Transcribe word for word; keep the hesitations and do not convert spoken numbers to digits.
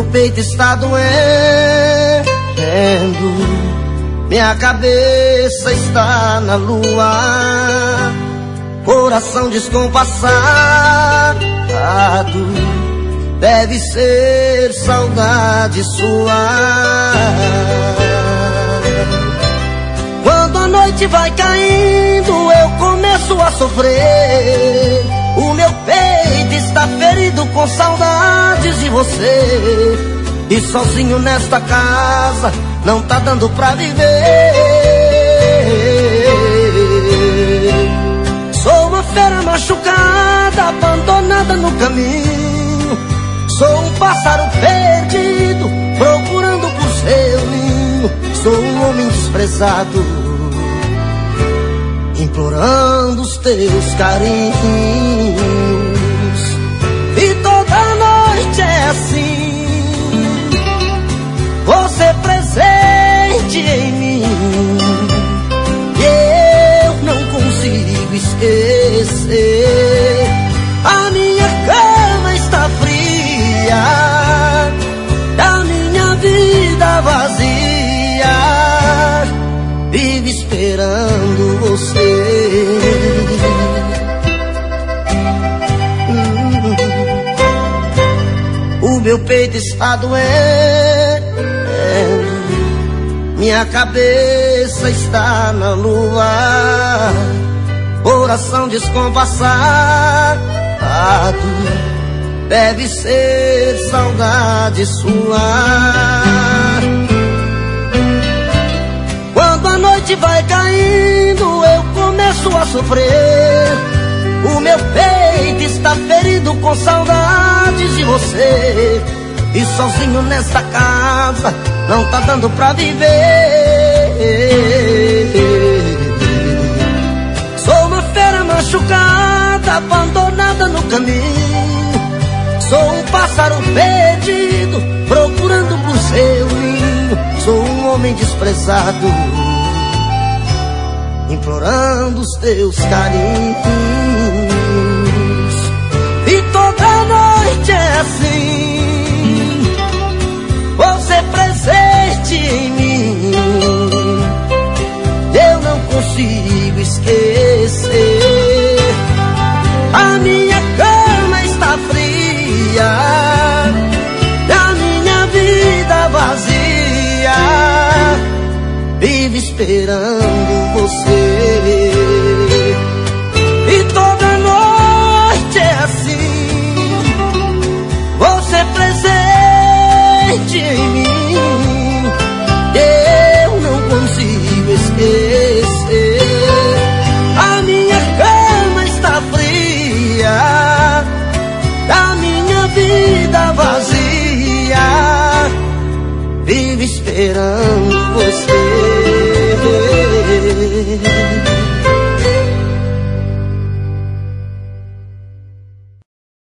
peito está doendo, minha cabeça está na lua, coração descompassado, deve ser saudade sua. Quando a noite vai caindo, eu começo a sofrer. O meu peito está ferido com saudades de você. E sozinho nesta casa não tá dando pra viver. Sou uma fera machucada, abandonada no caminho. Sou um pássaro perdido, procurando por seu ninho. Sou um homem desprezado, implorando os teus carinhos. E toda noite é assim, você presente em mim, e eu não consigo esquecer. A minha cama está fria, a minha vida vazia, vive esperando você. hum. O meu peito está doendo, minha cabeça está na lua, coração descompassado, deve ser saudade sua. Quando a noite vai caindo, eu começo a sofrer. O meu peito está ferido com saudades de você. E sozinho nesta casa não tá dando pra viver. Sou uma fera machucada, abandonada no caminho. Sou um pássaro perdido, procurando por seu ninho. Sou um homem desprezado, implorando os teus carinhos. E toda noite é assim, você presente em mim, eu não consigo esquecer. A minha cama está fria, a minha vida vazia, vive esperando você. E toda noite é assim, você presente em mim, eu não consigo esquecer. A minha cama está fria, a minha vida vazia, vive esperando você.